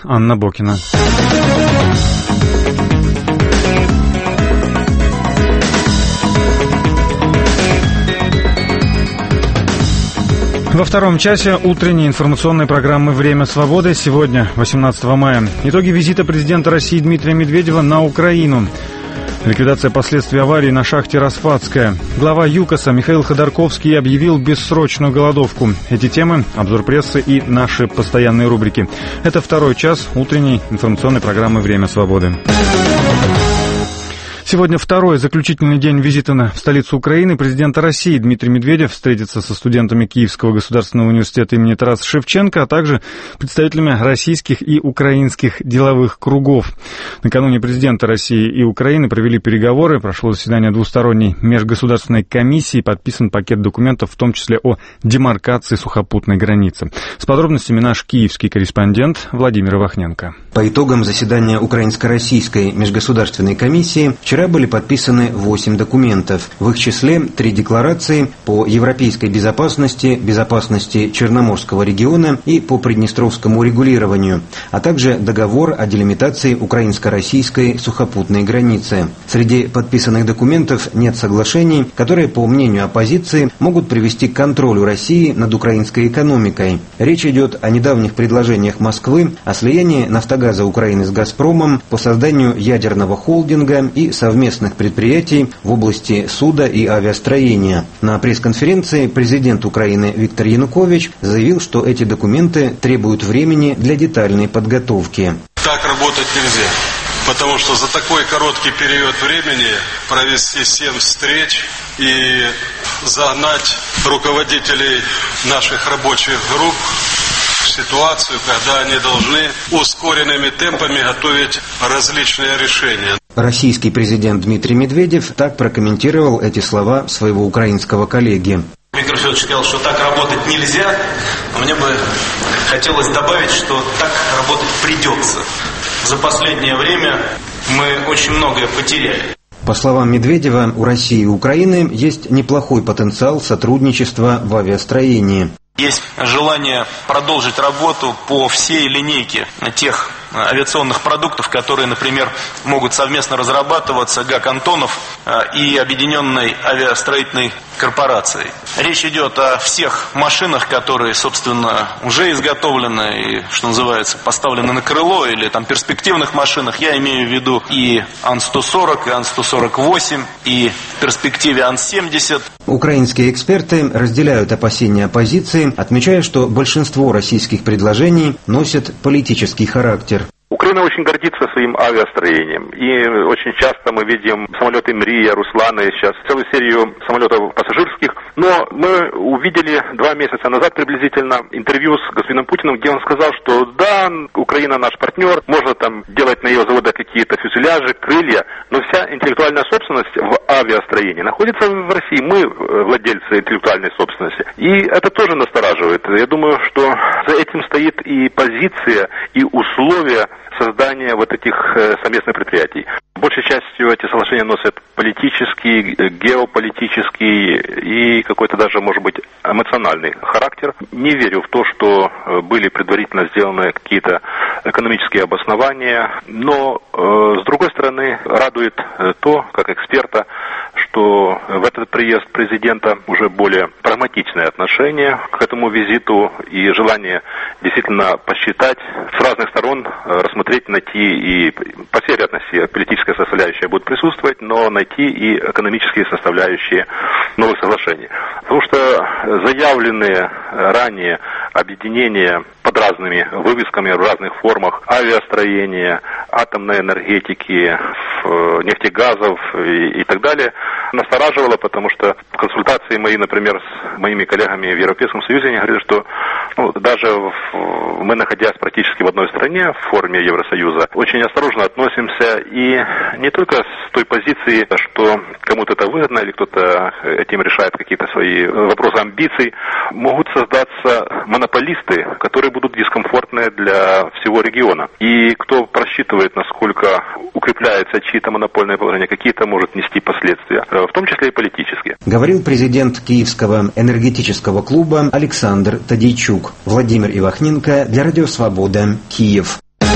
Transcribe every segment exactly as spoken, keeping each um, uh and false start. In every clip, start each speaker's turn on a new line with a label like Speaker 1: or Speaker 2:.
Speaker 1: Анна Бокина. Во втором часе утренней информационной программы «Время свободы» сегодня, восемнадцатого мая. Итоги визита президента России Дмитрия Медведева на Украину. Ликвидация последствий аварии на шахте «Распадская». Глава ЮКОСа Михаил Ходорковский объявил бессрочную голодовку. Эти темы, обзор прессы и наши постоянные рубрики. Это второй час утренней информационной программы «Время свободы». Сегодня второй заключительный день визита в столицу Украины президента России. Дмитрий Медведев встретится со студентами Киевского государственного университета имени Тараса Шевченко, а также представителями российских и украинских деловых кругов. Накануне президента России и Украины провели переговоры, прошло заседание двусторонней межгосударственной комиссии, подписан пакет документов, в том числе о демаркации сухопутной границы. С подробностями наш киевский корреспондент Владимир Ивахненко.
Speaker 2: По итогам заседания Украинско-российской межгосударственной комиссии вчера были подписаны восемь документов. В их числе три декларации по европейской безопасности, безопасности Черноморского региона и по приднестровскому урегулированию, а также договор о делимитации украинско-российской сухопутной границы. Среди подписанных документов нет соглашений, которые, по мнению оппозиции, могут привести к контролю России над украинской экономикой. Речь идет о недавних предложениях Москвы о слиянии «Нафтогаза Украины» с «Газпромом», по созданию ядерного холдинга и совместных предприятий в области суда и авиастроения. На пресс-конференции президент Украины Виктор Янукович заявил, что эти документы требуют времени для детальной подготовки.
Speaker 3: Так работать нельзя, потому что за такой короткий период времени провести семь встреч и загнать руководителей наших рабочих групп в ситуацию, когда они должны ускоренными темпами готовить различные решения.
Speaker 2: Российский президент Дмитрий Медведев так прокомментировал эти слова своего украинского коллеги.
Speaker 4: Виктор Федорович сказал, что так работать нельзя, но мне бы хотелось добавить, что так работать придется. За последнее время мы очень многое потеряли.
Speaker 2: По словам Медведева, у России и Украины есть неплохой потенциал сотрудничества в авиастроении.
Speaker 4: Есть желание продолжить работу по всей линейке тех авиационных продуктов, которые, например, могут совместно разрабатываться ГАК «Антонов» и Объединенной авиастроительной корпорацией. Речь идет о всех машинах, которые, собственно, уже изготовлены и, что называется, поставлены на крыло, или там перспективных машинах. Я имею в виду и Ан сто сорок, и Ан сто сорок восемь, и в перспективе Ан семьдесят.
Speaker 2: Украинские эксперты разделяют опасения оппозиции, отмечая, что большинство российских предложений носят политический характер.
Speaker 5: Украина очень гордится своим авиастроением. И очень часто мы видим самолеты «Мрия», «Руслана» и сейчас целую серию самолетов пассажирских. Но мы увидели два месяца назад приблизительно интервью с господином Путиным, где он сказал, что да, Украина наш партнер, можно там делать на ее заводах какие-то фюзеляжи, крылья, но вся интеллектуальная собственность в авиастроении находится в России. Мы владельцы интеллектуальной собственности. И это тоже настораживает. Я думаю, что за этим стоит и позиция, и условия создания вот этих совместных предприятий. Большей частью эти соглашения носят политический, геополитический и какой-то даже, может быть, эмоциональный характер. Не верю в то, что были предварительно сделаны какие-то экономические обоснования, но, с другой стороны, радует то, как эксперта, что в этот приезд президента уже более прагматичное отношение к этому визиту и желание действительно посчитать с разных сторон, рассмотреть, найти и по всей рядности политическая составляющая будет присутствовать, но найти и экономические составляющие новых соглашений. Потому что заявленные ранее объединения под разными вывесками в разных формах авиастроения, атомной энергетики, нефтегазов и, и так далее настораживало, потому что консультации мои, например, с моими коллегами в Европейском Союзе, они говорят, что ну, даже в, мы, находясь практически в одной стране, в форме Евросоюза, очень осторожно относимся и не только с той позиции, что кому-то это выгодно или кто-то этим решает какие-то свои вопросы амбиций, могут создаться монополисты, которые будут дискомфортны для всего региона. И кто просчитывает, насколько укрепляется чьи-то монопольное положение, какие-то может нести последствия, в том числе и политические.
Speaker 2: Говорил президент Киевского энергетического клуба Александр Тадейчук. Владимир Ивахненко для Радио Свобода, Киев.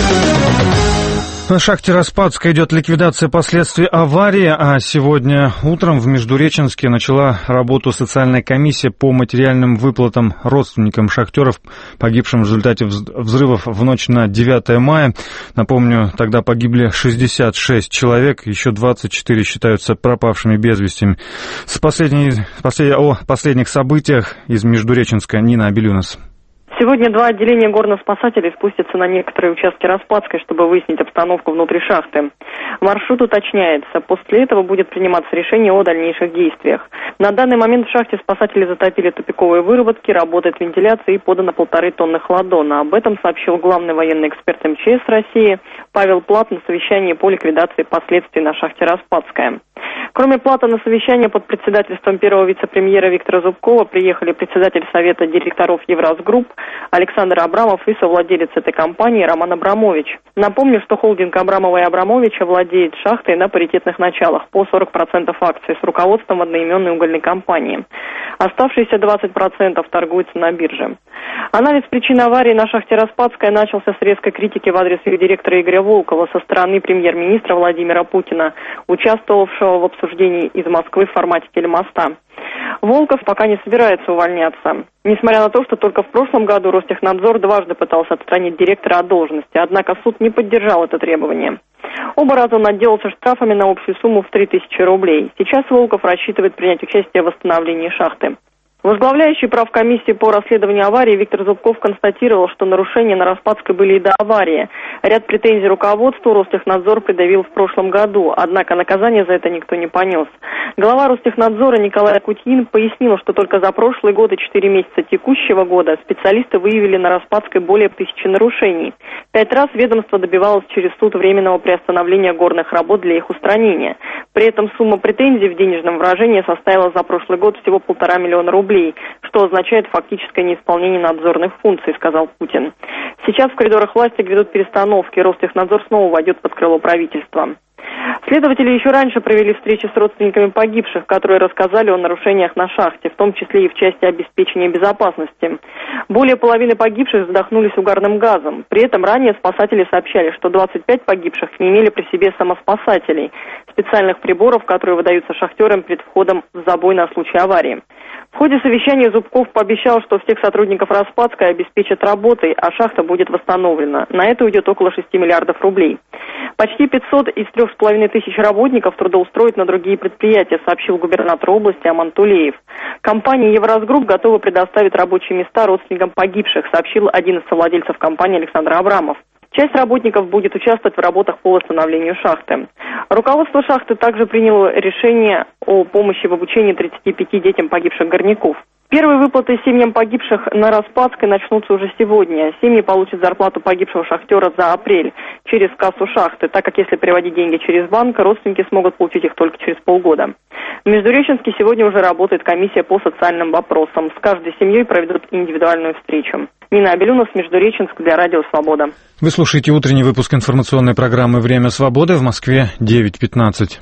Speaker 1: На шахте Распадской идет ликвидация последствий аварии, а сегодня утром в Междуреченске начала работу социальная комиссия по материальным выплатам родственникам шахтеров, погибшим в результате взрывов в ночь на девятое мая. Напомню, тогда погибли шестьдесят шесть человек, еще двадцать четыре считаются пропавшими без вести. С последней, послед... О последних событиях из Междуреченска Нина Абелюнас.
Speaker 6: Сегодня два отделения горно-спасателей спустятся на некоторые участки Распадской, чтобы выяснить обстановку внутри шахты. Маршрут уточняется. После этого будет приниматься решение о дальнейших действиях. На данный момент в шахте спасатели затопили тупиковые выработки, работает вентиляция и подано полторы тонны хладона. Об этом сообщил главный военный эксперт эм че эс России Павел Плат на совещании по ликвидации последствий на шахте Распадская. Кроме Плата, на совещание под председательством первого вице-премьера Виктора Зубкова приехали председатель Совета директоров Евразгрупп Александр Абрамов и совладелец этой компании Роман Абрамович. Напомню, что холдинг Абрамова и Абрамовича владеет шахтой на паритетных началах по сорок процентов акций с руководством одноименной угольной компании. Оставшиеся двадцать процентов торгуются на бирже. Анализ причин аварии на шахте Распадская начался с резкой критики в адрес ее директора Игоря Волкова со стороны премьер-министра Владимира Путина, участвовавшего в обсуждении из Москвы в формате телемоста. Волков пока не собирается увольняться. Несмотря на то, что только в прошлом году Ростехнадзор дважды пытался отстранить директора от должности, однако суд не поддержал это требование. Оба раза он отделался штрафами на общую сумму в три тысячи рублей. Сейчас Волков рассчитывает принять участие в восстановлении шахты. Возглавляющий правкомиссии по расследованию аварии Виктор Зубков констатировал, что нарушения на Распадской были и до аварии. Ряд претензий руководству Ростехнадзор предъявил в прошлом году, однако наказание за это никто не понес. Глава Ростехнадзора Николай Акутин пояснил, что только за прошлый год и четыре месяца текущего года специалисты выявили на Распадской более тысячи нарушений. Пять раз ведомство добивалось через суд временного приостановления горных работ для их устранения. При этом сумма претензий в денежном выражении составила за прошлый год всего полтора миллиона рублей, что означает фактическое неисполнение надзорных функций, сказал Путин. Сейчас в коридорах власти грядут перестановки, Ростехнадзор снова войдет под крыло правительства. Следователи еще раньше провели встречи с родственниками погибших, которые рассказали о нарушениях на шахте, в том числе и в части обеспечения безопасности. Более половины погибших задохнулись угарным газом. При этом ранее спасатели сообщали, что двадцать пять погибших не имели при себе самоспасателей, специальных приборов, которые выдаются шахтерам перед входом в забой на случай аварии. В ходе совещания Зубков пообещал, что всех сотрудников Распадской обеспечат работой, а шахта будет восстановлена. На это уйдет около шести миллиардов рублей. Почти пятьсот из трех с половиной тысяч работников трудоустроят на другие предприятия, сообщил губернатор области Аман Тулеев. Компания Евразгрупп готова предоставить рабочие места родственникам погибших, сообщил один из совладельцев компании Александр Абрамов. Часть работников будет участвовать в работах по восстановлению шахты. Руководство шахты также приняло решение о помощи в обучении тридцати пяти детям погибших горняков. Первые выплаты семьям погибших на Распадской начнутся уже сегодня. Семьи получат зарплату погибшего шахтера за апрель через кассу шахты, так как если переводить деньги через банк, родственники смогут получить их только через полгода. В Междуреченске сегодня уже работает комиссия по социальным вопросам. С каждой семьей проведут индивидуальную встречу. Нина Абелюнас, Междуреченск, для Радио Свобода.
Speaker 1: Вы слушаете утренний выпуск информационной программы «Время свободы» в Москве девять пятнадцать.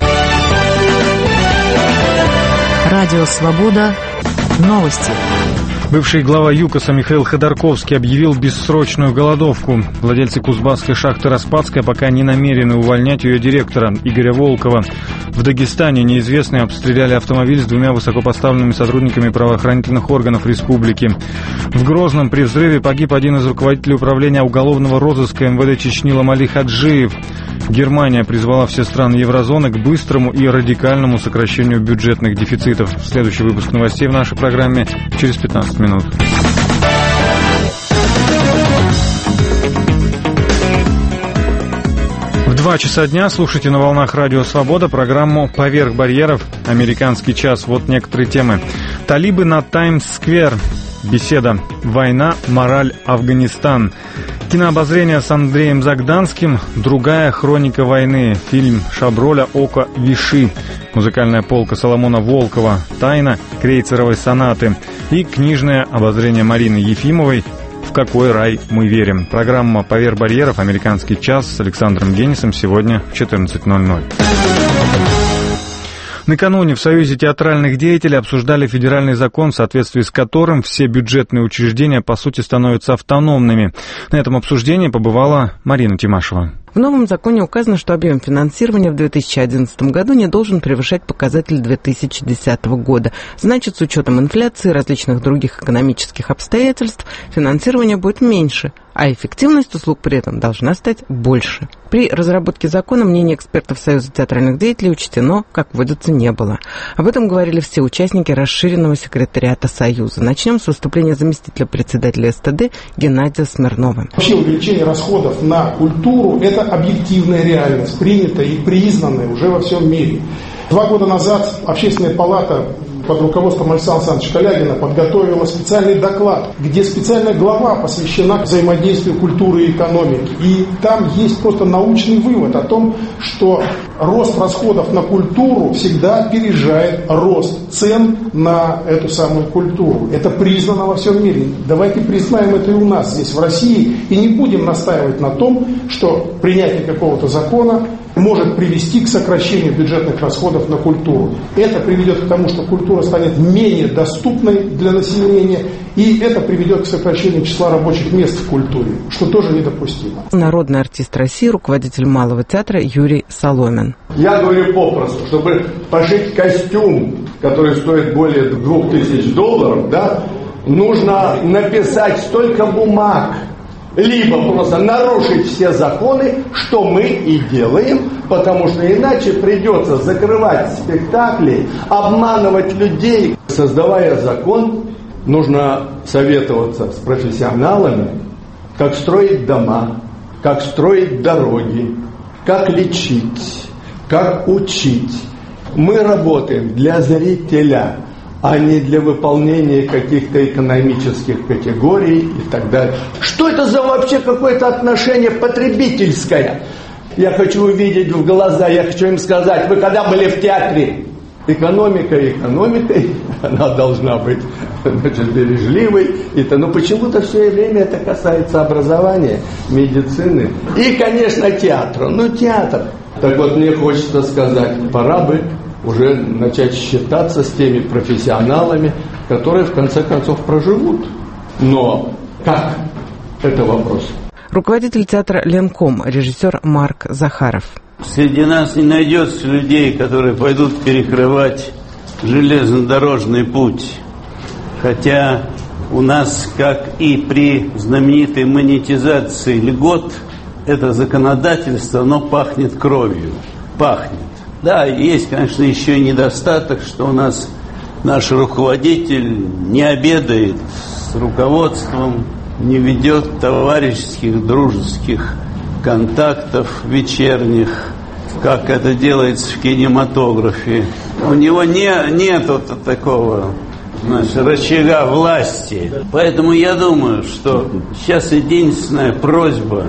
Speaker 7: Радио Свобода. Новости.
Speaker 1: Бывший глава ЮКОСа Михаил Ходорковский объявил бессрочную голодовку. Владельцы Кузбасской шахты Распадская пока не намерены увольнять ее директора Игоря Волкова. В Дагестане неизвестные обстреляли автомобиль с двумя высокопоставленными сотрудниками правоохранительных органов республики. В Грозном при взрыве погиб один из руководителей управления уголовного розыска эм вэ дэ Чечни Ламали Хаджиев. Германия призвала все страны еврозоны к быстрому и радикальному сокращению бюджетных дефицитов. Следующий выпуск новостей в нашей программе через пятнадцать минут. В два часа дня слушайте на волнах Радио Свобода программу «Поверх барьеров. Американский час». Вот некоторые темы. Талибы на Таймс-сквер. Беседа. Война, мораль, Афганистан. Кинообозрение с Андреем Загданским. Другая хроника войны. Фильм Шаброля «Око Виши». Музыкальная полка Соломона Волкова. Тайна крейцеровой сонаты. И книжное обозрение Марины Ефимовой «В какой рай мы верим». Программа «Поверх барьеров. Американский час» с Александром Генисом сегодня в четырнадцать ноль ноль. Накануне в Союзе театральных деятелей обсуждали федеральный закон, в соответствии с которым все бюджетные учреждения, по сути, становятся автономными. На этом обсуждении побывала Марина Тимашева.
Speaker 8: В новом законе указано, что объем финансирования в две тысячи одиннадцатом году не должен превышать показатель две тысячи десятого года. Значит, с учетом инфляции и различных других экономических обстоятельств, финансирование будет меньше, а эффективность услуг при этом должна стать больше. При разработке закона мнение экспертов Союза театральных деятелей учтено, как водится, не было. Об этом говорили все участники расширенного секретариата Союза. Начнем с выступления заместителя председателя СТД Геннадия Смирнова.
Speaker 9: Вообще увеличение расходов на культуру – это объективная реальность, принятая и признанная уже во всем мире. Два года назад Общественная палата под руководством Александра Александровича Калягина подготовила специальный доклад, где специальная глава посвящена взаимодействию культуры и экономики. И там есть просто научный вывод о том, что рост расходов на культуру всегда опережает рост цен на эту самую культуру. Это признано во всем мире. Давайте признаем это и у нас здесь, в России, и не будем настаивать на том, что принятие какого-то закона может привести к сокращению бюджетных расходов на культуру. Это приведет к тому, что культура станет менее доступной для населения, и это приведет к сокращению числа рабочих мест в культуре, что тоже недопустимо.
Speaker 8: Народный артист России, руководитель Малого театра Юрий Соломин.
Speaker 10: Я говорю попросту, чтобы пошить костюм, который стоит более двух тысяч долларов, да, нужно написать столько бумаг, либо просто нарушить все законы, что мы и делаем, потому что иначе придется закрывать спектакли, обманывать людей. Создавая закон, нужно советоваться с профессионалами, как строить дома, как строить дороги, как лечить, как учить. Мы работаем для зрителя, а не для выполнения каких-то экономических категорий и так далее. Что это за вообще какое-то отношение потребительское? Я хочу увидеть в глаза, я хочу им сказать, вы когда были в театре? Экономика экономикой, она должна быть, значит, бережливой. И-то, но почему-то все время это касается образования, медицины и, конечно, театра. Ну, театр. Так вот, мне хочется сказать, пора бы уже начать считаться с теми профессионалами, которые в конце концов проживут. Но как? Это вопрос.
Speaker 8: Руководитель театра «Ленком», режиссер Марк Захаров.
Speaker 11: Среди нас не найдется людей, которые пойдут перекрывать железнодорожный путь. Хотя у нас, как и при знаменитой монетизации льгот, это законодательство, оно пахнет кровью. Пахнет. Да, есть, конечно, еще и недостаток, что у нас наш руководитель не обедает с руководством, не ведет товарищеских, дружеских контактов вечерних, как это делается в кинематографе. У него не, нет вот такого, значит, рычага власти. Поэтому я думаю, что сейчас единственная просьба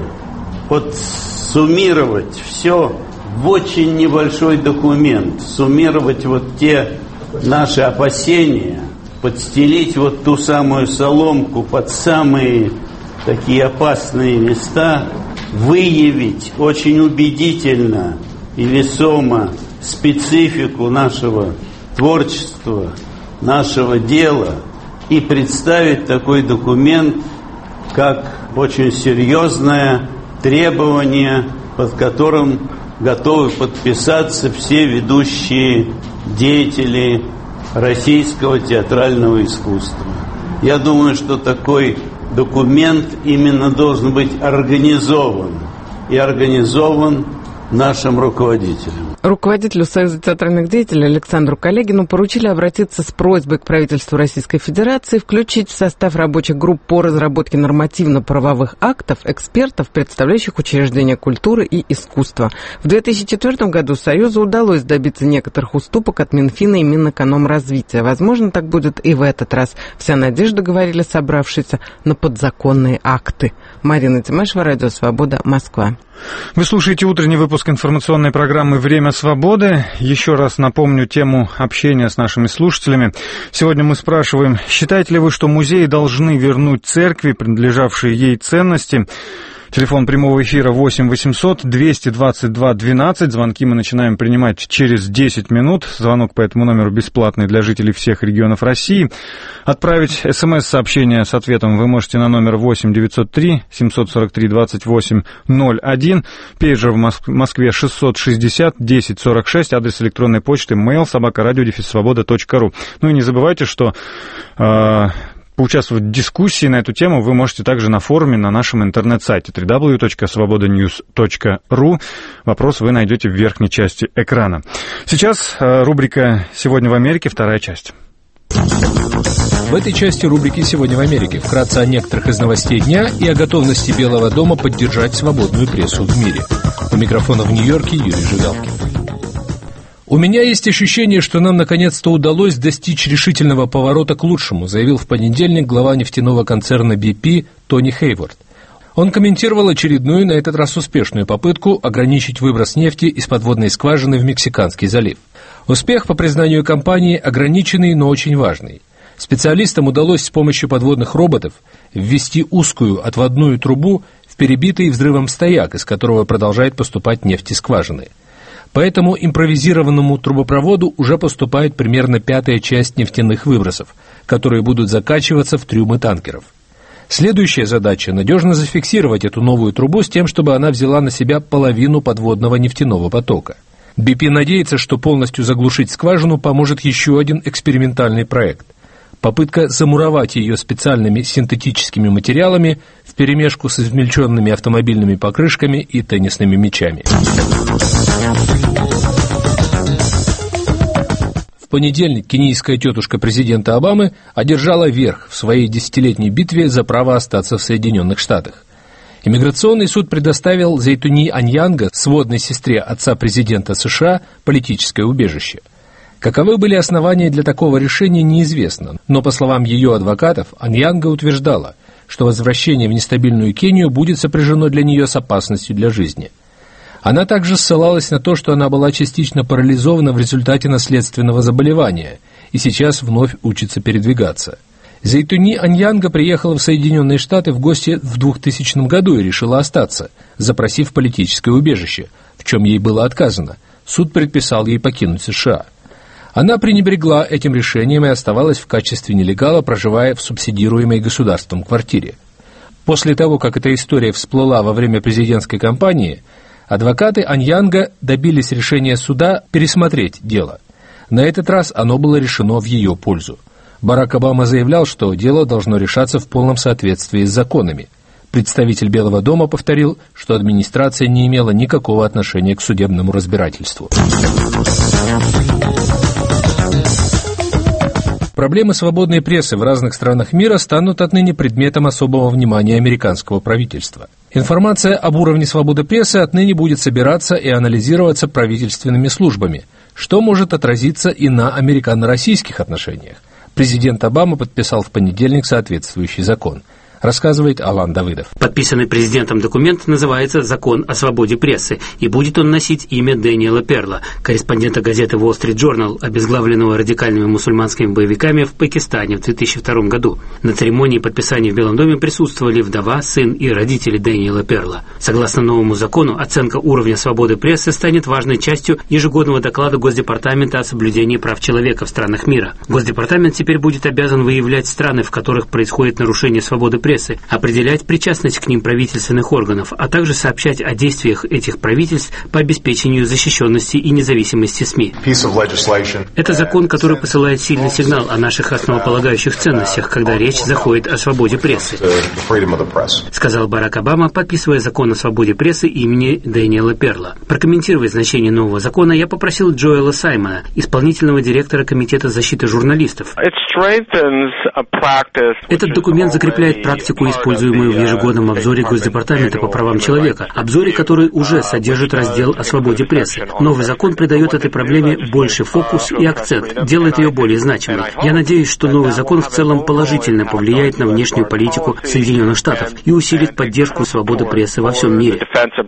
Speaker 11: подсуммировать все в очень небольшой документ, суммировать вот те наши опасения, подстелить вот ту самую соломку под самые такие опасные места, выявить очень убедительно и весомо специфику нашего творчества, нашего дела и представить такой документ как очень серьезное требование, под которым готовы подписаться все ведущие деятели российского театрального искусства. Я думаю, что такой документ именно должен быть организован и организован нашим руководителем.
Speaker 8: Руководителю Союза театральных деятелей Александру Калягину поручили обратиться с просьбой к правительству Российской Федерации включить в состав рабочих групп по разработке нормативно-правовых актов экспертов, представляющих учреждения культуры и искусства. В две тысячи четвёртом году Союзу удалось добиться некоторых уступок от Минфина и Минэкономразвития. Возможно, так будет и в этот раз. Вся надежда, говорили собравшиеся, на подзаконные акты. Марина Тимашева, Радио Свобода, Москва.
Speaker 1: Вы слушаете утренний выпуск информационной программы «Время свободы». Еще раз напомню тему общения с нашими слушателями. Сегодня мы спрашиваем, считаете ли вы, что музеи должны вернуть церкви, принадлежавшие ей ценности? Телефон прямого эфира восемь восемьсот двести двадцать два двенадцать. Звонки мы начинаем принимать через десять минут. Звонок по этому номеру бесплатный для жителей всех регионов России. Отправить смс-сообщение с ответом вы можете на номер восемь девятьсот три семьсот сорок три двадцать восемь ноль один. Пейджер в Москве шестьсот шестьдесят десять сорок шесть. Адрес электронной почты mail собака радио дефис свобода точка ру. Ну и не забывайте, что... Э- Поучаствовать в дискуссии на эту тему вы можете также на форуме на нашем интернет-сайте дабл ю дабл ю дабл ю точка свобода ньюс точка ру. Вопрос вы найдете в верхней части экрана. Сейчас рубрика «Сегодня в Америке», вторая часть.
Speaker 12: В этой части рубрики «Сегодня в Америке» вкратце о некоторых из новостей дня и о готовности Белого дома поддержать свободную прессу в мире. У микрофона в Нью-Йорке Юрий Жигалкин. «У меня есть ощущение, что нам наконец-то удалось достичь решительного поворота к лучшему», заявил в понедельник глава нефтяного концерна би пи Тони Хейворд. Он комментировал очередную, на этот раз успешную попытку ограничить выброс нефти из подводной скважины в Мексиканский залив. Успех, по признанию компании, ограниченный, но очень важный. Специалистам удалось с помощью подводных роботов ввести узкую отводную трубу в перебитый взрывом стояк, из которого продолжает поступать нефть из скважины. По этому импровизированному трубопроводу уже поступает примерно пятая часть нефтяных выбросов, которые будут закачиваться в трюмы танкеров. Следующая задача – надежно зафиксировать эту новую трубу с тем, чтобы она взяла на себя половину подводного нефтяного потока. би пи надеется, что полностью заглушить скважину поможет еще один экспериментальный проект – попытка замуровать ее специальными синтетическими материалами вперемешку с измельченными автомобильными покрышками и теннисными мячами. В понедельник кенийская тетушка президента Обамы одержала верх в своей десятилетней битве за право остаться в Соединенных Штатах. Иммиграционный суд предоставил Зейтуни Аньянго, сводной сестре отца президента США, политическое убежище. Каковы были основания для такого решения, неизвестно, но, по словам ее адвокатов, Аньянго утверждала, что возвращение в нестабильную Кению будет сопряжено для нее с опасностью для жизни. Она также ссылалась на то, что она была частично парализована в результате наследственного заболевания и сейчас вновь учится передвигаться. Зейтуни Аньянго приехала в Соединенные Штаты в гости в двухтысячном году и решила остаться, запросив политическое убежище, в чем ей было отказано. Суд предписал ей покинуть США. Она пренебрегла этим решением и оставалась в качестве нелегала, проживая в субсидируемой государством квартире. После того, как эта история всплыла во время президентской кампании, адвокаты Аньянго добились решения суда пересмотреть дело. На этот раз оно было решено в ее пользу. Барак Обама заявлял, что дело должно решаться в полном соответствии с законами. Представитель Белого дома повторил, что администрация не имела никакого отношения к судебному разбирательству. Проблемы свободной прессы в разных странах мира станут отныне предметом особого внимания американского правительства. Информация об уровне свободы прессы отныне будет собираться и анализироваться правительственными службами, что может отразиться и на американо-российских отношениях. Президент Обама подписал в понедельник соответствующий закон. Рассказывает Алан Давыдов.
Speaker 13: Подписанный президентом документ называется «Закон о свободе прессы», и будет он носить имя Дэниела Перла, корреспондента газеты Wall Street Journal, обезглавленного радикальными мусульманскими боевиками в Пакистане в две тысячи втором году. На церемонии подписания в Белом доме присутствовали вдова, сын и родители Дэниела Перла. Согласно новому закону, оценка уровня свободы прессы станет важной частью ежегодного доклада Госдепартамента о соблюдении прав человека в странах мира. Госдепартамент теперь будет обязан выявлять страны, в которых происходит нарушение свободы прессы, прессы, определять причастность к ним правительственных органов, а также сообщать о действиях этих правительств по обеспечению защищенности и независимости СМИ. Это закон, который посылает сильный сигнал о наших основополагающих ценностях, когда речь заходит о свободе прессы, сказал Барак Обама, подписывая закон о свободе прессы имени Дэниела Перла. Прокомментируя значение нового закона, я попросил Джоэла Саймона, исполнительного директора Комитета защиты журналистов. Этот документ закрепляет практику, используемую в ежегодном обзоре Госдепартамента по правам человека, обзоре, который уже содержит раздел о свободе прессы. Новый закон придает этой проблеме больше фокус и акцент, делает ее более значимой. Я надеюсь, что новый закон в целом положительно повлияет на внешнюю политику Соединенных Штатов и усилит поддержку свободы прессы во всем мире.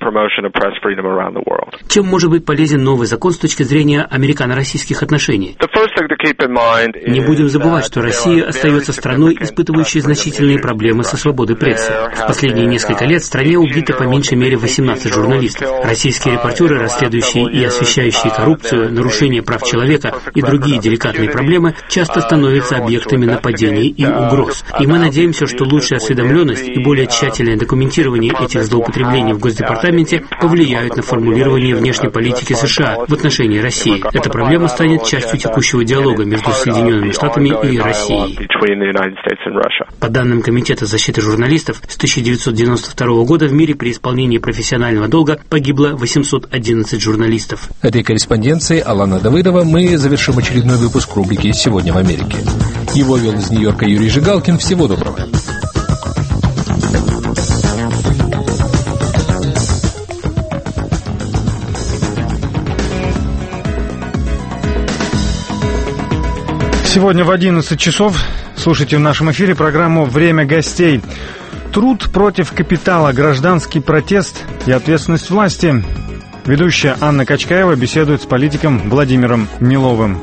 Speaker 13: Чем может быть полезен новый закон с точки зрения американо-российских отношений? Не будем забывать, что Россия остается страной, испытывающей значительные проблемы проблемы со свободой прессы. В последние несколько лет в стране убито по меньшей мере восемнадцать журналистов. Российские репортеры, расследующие и освещающие коррупцию, нарушение прав человека и другие деликатные проблемы, часто становятся объектами нападений и угроз. И мы надеемся, что лучшая осведомленность и более тщательное документирование этих злоупотреблений в Госдепартаменте повлияют на формулирование внешней политики США в отношении России. Эта проблема станет частью текущего диалога между Соединенными Штатами и Россией. По данным Комитета защиты журналистов, с тысяча девятьсот девяносто второго года в мире при исполнении профессионального долга погибло восемьсот одиннадцать журналистов.
Speaker 12: Этой корреспонденцией Алана Давыдова мы завершим очередной выпуск рубрики «Сегодня в Америке». Его вел из Нью-Йорка Юрий Жигалкин. Всего доброго.
Speaker 1: Сегодня в одиннадцать часов слушайте в нашем эфире программу «Время гостей». Труд против капитала, гражданский протест и ответственность власти. Ведущая Анна Качкаева беседует с политиком Владимиром Миловым.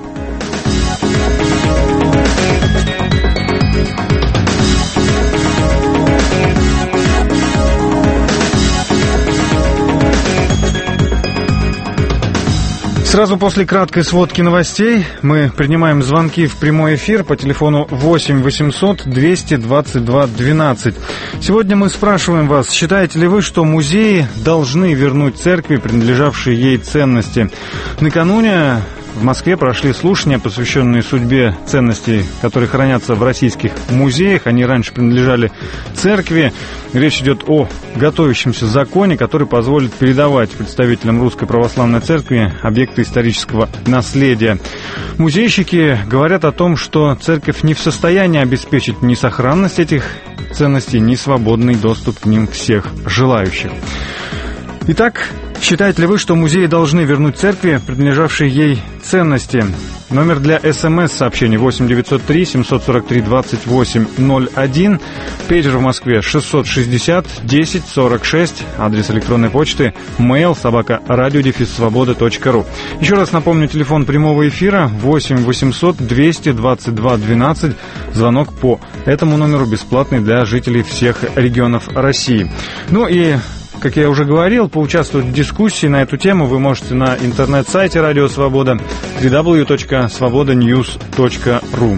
Speaker 1: Сразу после краткой сводки новостей мы принимаем звонки в прямой эфир по телефону восемь восемьсот двести двадцать два двенадцать. Сегодня мы спрашиваем вас, считаете ли вы, что музеи должны вернуть церкви принадлежавшие ей ценности? Накануне в Москве прошли слушания, посвященные судьбе ценностей, которые хранятся в российских музеях. Они раньше принадлежали церкви. Речь идет о готовящемся законе, который позволит передавать представителям Русской Православной Церкви объекты исторического наследия. Музейщики говорят о том, что церковь не в состоянии обеспечить ни сохранность этих ценностей, ни свободный доступ к ним всех желающих. Итак, считаете ли вы, что музеи должны вернуть церкви принадлежавшие ей ценности? Номер для СМС-сообщений восемь девятьсот три семьсот сорок три двадцать восемь ноль один. Пейджер в Москве шестьсот шестьдесят десять сорок шесть. Адрес электронной почты mail собака радиодефис свобода точка ру. Еще раз напомню, телефон прямого эфира восемь восемьсот двести двадцать два двенадцать. Звонок по этому номеру бесплатный для жителей всех регионов России. Ну и... Как я уже говорил, поучаствовать в дискуссии на эту тему вы можете на интернет-сайте Радио Свобода дабл ю дабл ю дабл ю точка свобода ньюс точка ру.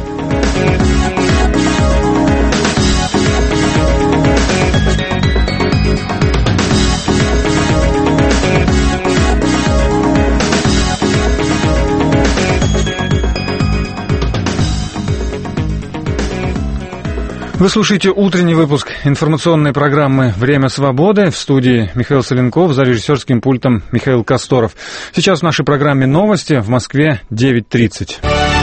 Speaker 1: Вы слушаете утренний выпуск информационной программы «Время свободы». В студии Михаил Соленков, за режиссерским пультом Михаил Косторов. Сейчас в нашей программе новости. В Москве девять тридцать.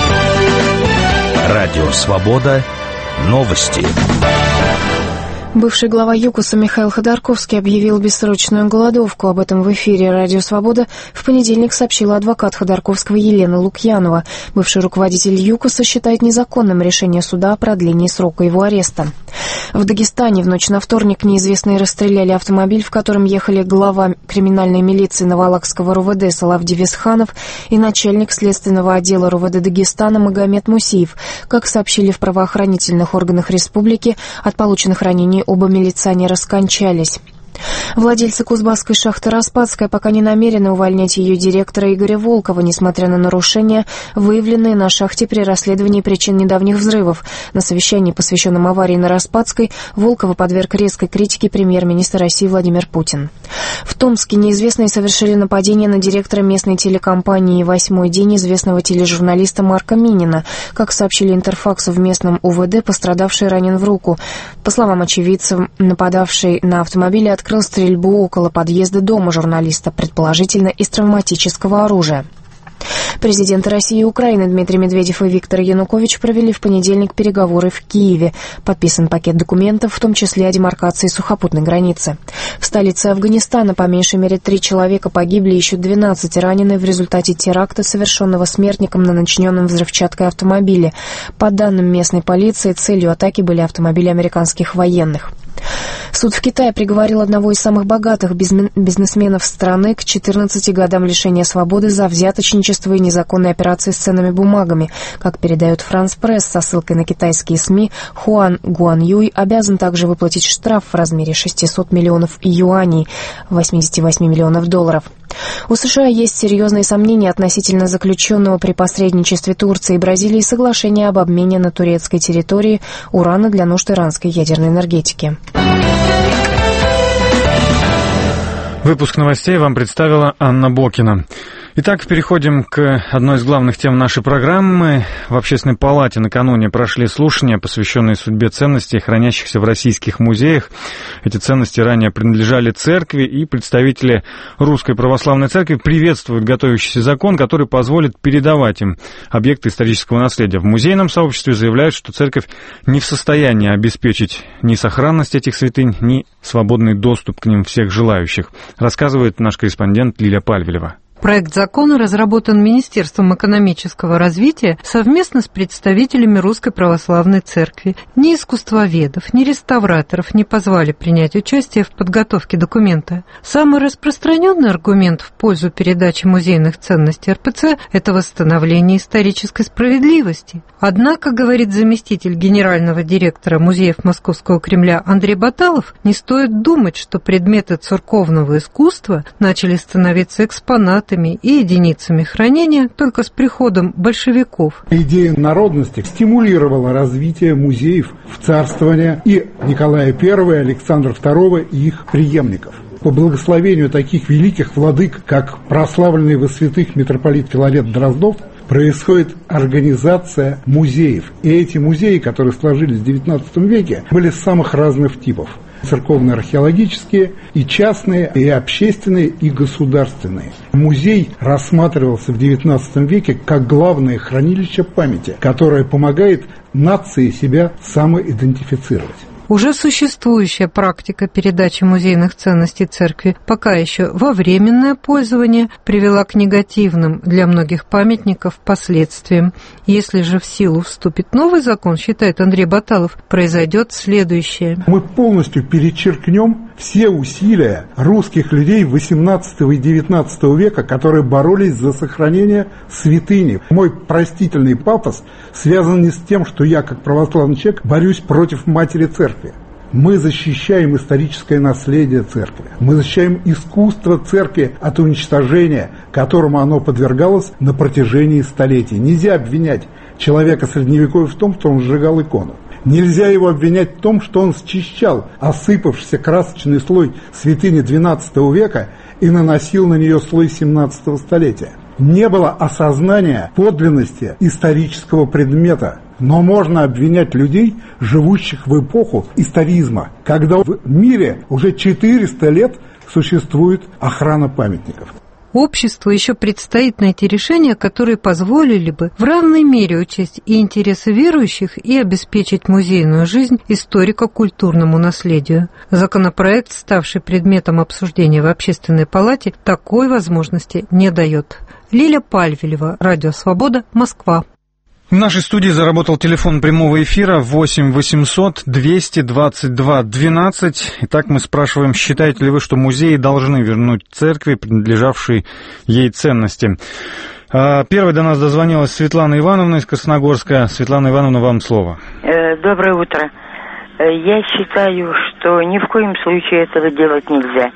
Speaker 14: Радио «Свобода». Новости.
Speaker 15: Бывший глава ЮКОСа Михаил Ходорковский объявил бессрочную голодовку. Об этом в эфире «Радио Свобода» в понедельник сообщила адвокат Ходорковского Елена Лукьянова. Бывший руководитель ЮКОСа считает незаконным решение суда о продлении срока его ареста. В Дагестане в ночь на вторник неизвестные расстреляли автомобиль, в котором ехали глава криминальной милиции Навалакского РУВД Салавди Весханов и начальник следственного отдела РУВД Дагестана Магомед Мусиев. Как сообщили в правоохранительных органах республики, от полученных ранений оба милиционера скончались. Владельцы Кузбасской шахты «Распадская» пока не намерены увольнять ее директора Игоря Волкова, несмотря на нарушения, выявленные на шахте при расследовании причин недавних взрывов. На совещании, посвященном аварии на Распадской, Волкова подверг резкой критике премьер-министр России Владимир Путин. В Томске неизвестные совершили нападение на директора местной телекомпании «Восьмой день» известного тележурналиста Марка Минина. Как сообщили Интерфаксу в местном УВД, пострадавший ранен в руку. По словам очевидцев, нападавший на автомобиле открыл стрельбу около подъезда дома журналиста, предположительно из травматического оружия. Президенты России и Украины Дмитрий Медведев и Виктор Янукович провели в понедельник переговоры в Киеве. Подписан пакет документов, в том числе о демаркации сухопутной границы. В столице Афганистана по меньшей мере три человека погибли, еще двенадцать ранены в результате теракта, совершенного смертником на начиненном взрывчаткой автомобиле. По данным местной полиции, целью атаки были автомобили американских военных. Суд в Китае приговорил одного из самых богатых бизнесменов страны к четырнадцати годам лишения свободы за взяточничество и незаконные операции с ценными бумагами. Как передает Франс Пресс со ссылкой на китайские СМИ, Хуан Гуаньюй обязан также выплатить штраф в размере шестисот миллионов юаней, восемьдесят восемь миллионов долларов. У США есть серьезные сомнения относительно заключенного при посредничестве Турции и Бразилии соглашения об обмене на турецкой территории урана для нужд иранской ядерной энергетики.
Speaker 1: Выпуск новостей вам представила Анна Бокина. Итак, переходим к одной из главных тем нашей программы. В Общественной палате накануне прошли слушания, посвященные судьбе ценностей, хранящихся в российских музеях. Эти ценности ранее принадлежали церкви, и представители Русской Православной Церкви приветствуют готовящийся закон, который позволит передавать им объекты исторического наследия. В музейном сообществе заявляют, что церковь не в состоянии обеспечить ни сохранность этих святынь, ни свободный доступ к ним всех желающих, рассказывает наш корреспондент Лилия Пальвелева.
Speaker 16: Проект закона разработан Министерством экономического развития совместно с представителями Русской Православной Церкви. Ни искусствоведов, ни реставраторов не позвали принять участие в подготовке документа. Самый распространенный аргумент в пользу передачи музейных ценностей эр пэ цэ – это восстановление исторической справедливости. Однако, говорит заместитель генерального директора музеев Московского Кремля Андрей Баталов, не стоит думать, что предметы церковного искусства начали становиться экспонатами и единицами хранения только с приходом большевиков.
Speaker 9: Идея народности стимулировала развитие музеев в царствование и Николая Первого, и Александра Второго и их преемников. По благословению таких великих владык, как прославленный во святых митрополит Филарет Дроздов, происходит организация музеев. И эти музеи, которые сложились в девятнадцатом веке, были самых разных типов. Церковно-археологические, и частные, и общественные, и государственные. Музей рассматривался в девятнадцатом веке как главное хранилище памяти, которое помогает нации себя самоидентифицировать.
Speaker 16: Уже существующая практика передачи музейных ценностей церкви пока еще во временное пользование привела к негативным для многих памятников последствиям. Если же в силу вступит новый закон, считает Андрей Баталов, произойдет следующее.
Speaker 9: Мы полностью перечеркнем все усилия русских людей восемнадцатого и девятнадцатого века, которые боролись за сохранение святыни. Мой простительный пафос связан не с тем, что я, как православный человек, борюсь против матери церкви. Мы защищаем историческое наследие церкви. Мы защищаем искусство церкви от уничтожения, которому оно подвергалось на протяжении столетий. Нельзя обвинять человека средневековья в том, что он сжигал икону. Нельзя его обвинять в том, что он счищал осыпавшийся красочный слой святыни двенадцатого века и наносил на нее слой семнадцатого столетия. Не было осознания подлинности исторического предмета. Но можно обвинять людей, живущих в эпоху историзма, когда в мире уже четыреста лет существует охрана памятников.
Speaker 16: Обществу еще предстоит найти решения, которые позволили бы в равной мере учесть и интересы верующих, и обеспечить музейную жизнь историко-культурному наследию. Законопроект, ставший предметом обсуждения в Общественной палате, такой возможности не дает. Лиля Пальвелева, Радио Свобода, Москва.
Speaker 1: В нашей студии заработал телефон прямого эфира восемь восемьсот двести двадцать два двенадцать. Итак, мы спрашиваем, считаете ли вы, что музеи должны вернуть церкви, принадлежавшие ей ценности? Первой до нас дозвонилась Светлана Ивановна из Красногорска. Светлана Ивановна, вам слово.
Speaker 17: Доброе утро. Я считаю, что ни в коем случае этого делать нельзя.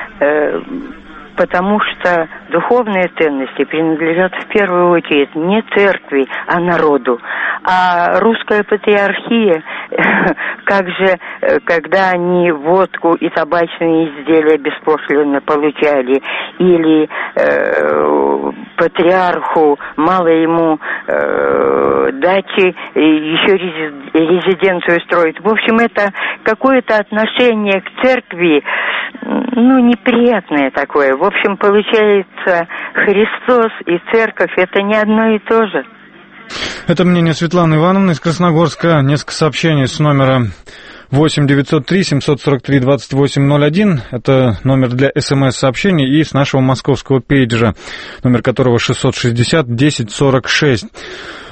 Speaker 17: Потому что духовные ценности принадлежат в первую очередь не церкви, а народу. А русская патриархия, как же, когда они водку и табачные изделия беспошлинно получали, или э, патриарху мало ему э, дачи, еще резиденцию строить. В общем, это какое-то отношение к церкви, ну, неприятное такое. В общем, получается, Христос и церковь — это не одно и то же.
Speaker 1: Это мнение Светланы Ивановны из Красногорска. Несколько сообщений с номера восемь девятьсот три семьсот сорок три двадцать восемь ноль один. Это номер для смс-сообщений, и с нашего московского пейджа, номер которого шестьсот шестьдесят десять сорок шесть.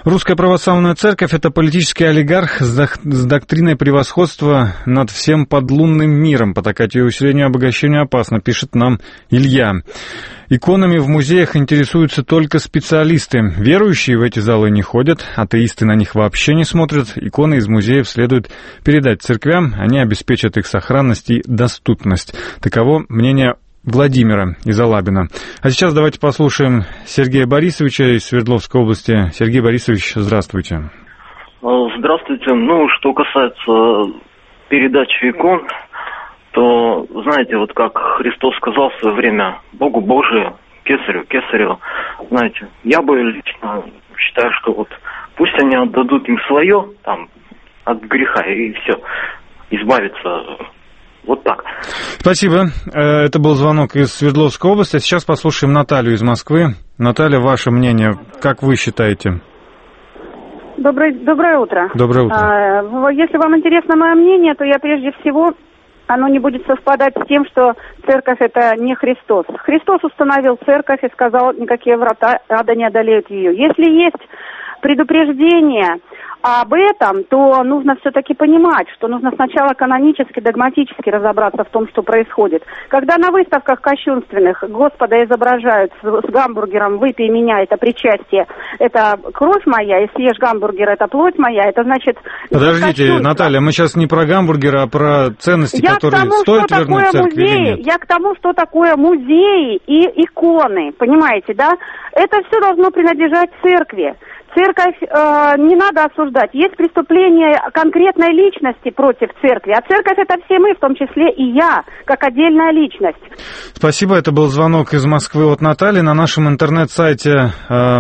Speaker 1: Русская православная церковь – это политический олигарх с, док- с доктриной превосходства над всем подлунным миром. Потакать ее усилению и обогащению опасно, пишет нам Илья. Иконами в музеях интересуются только специалисты. Верующие в эти залы не ходят, атеисты на них вообще не смотрят. Иконы из музеев следует передать церквям, они обеспечат их сохранность и доступность. Таково мнение Владимира из Алабина. А сейчас давайте послушаем Сергея Борисовича из Свердловской области. Сергей Борисович, здравствуйте.
Speaker 18: Здравствуйте. Ну, что касается передачи икон, то, знаете, вот как Христос сказал в свое время, Богу Божию, Кесарю, Кесарю, знаете, я бы лично считаю, что вот пусть они отдадут им свое, там, от греха, и все, избавиться. Вот так.
Speaker 1: Спасибо. Это был звонок из Свердловской области. А сейчас послушаем Наталью из Москвы. Наталья, ваше мнение, как вы считаете?
Speaker 19: Доброе, доброе утро.
Speaker 1: Доброе утро.
Speaker 19: А, если вам интересно мое мнение, то я прежде всего, оно не будет совпадать с тем, что церковь это не Христос. Христос установил церковь и сказал, никакие врата ада не одолеют ее. Если есть предупреждение об этом, то нужно все-таки понимать, что нужно сначала канонически, догматически разобраться в том, что происходит. Когда на выставках кощунственных Господа изображают с, с гамбургером «выпей меня, это причастие, это кровь моя, и съешь гамбургер, это плоть моя», это значит...
Speaker 1: Подождите, Наталья, мы сейчас не про гамбургеры, а про ценности,
Speaker 19: я
Speaker 1: которые
Speaker 19: тому,
Speaker 1: стоит вернуть церкви или нет.
Speaker 19: Я к тому, что такое музеи и иконы, понимаете, да? Это все должно принадлежать церкви. Церковь э, не надо осуждать. Есть преступление конкретной личности против церкви. А церковь это все мы, в том числе и я, как отдельная личность.
Speaker 1: Спасибо. Это был звонок из Москвы от Натальи. На нашем интернет-сайте э,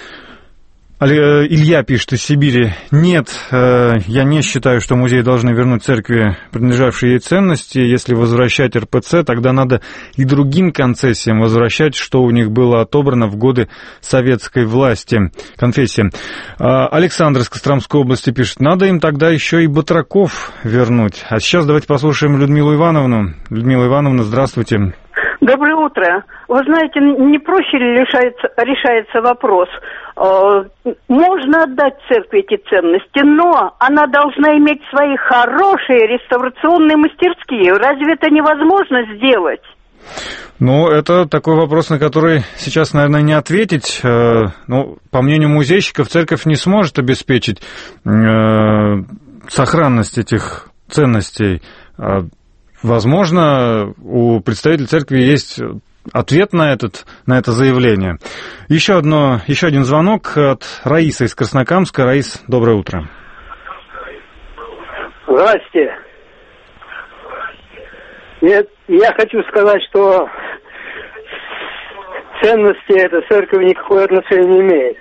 Speaker 1: Илья пишет из Сибири. Нет, э, я не считаю, что музеи должны вернуть церкви принадлежавшие ей ценности. Если возвращать эр пэ цэ, тогда надо и другим концессиям возвращать, что у них было отобрано в годы советской власти. Конфессия. Э, Александр из Костромской области пишет. Надо им тогда еще и батраков вернуть. А сейчас давайте послушаем Людмилу Ивановну. Людмила Ивановна, здравствуйте.
Speaker 20: Доброе утро. Вы знаете, не проще ли решается, решается вопрос? Можно отдать церкви эти ценности, но она должна иметь свои хорошие реставрационные мастерские. Разве это невозможно сделать?
Speaker 1: Ну, это такой вопрос, на который сейчас, наверное, не ответить. Ну, по мнению музейщиков, церковь не сможет обеспечить сохранность этих ценностей. Возможно, у представителей церкви есть ответ на, этот, на это заявление. Еще, одно, еще один звонок от Раисы из Краснокамска. Раис, доброе утро.
Speaker 21: Здравствуйте. Нет, я хочу сказать, что ценности эта церковь никакой отношения не имеет.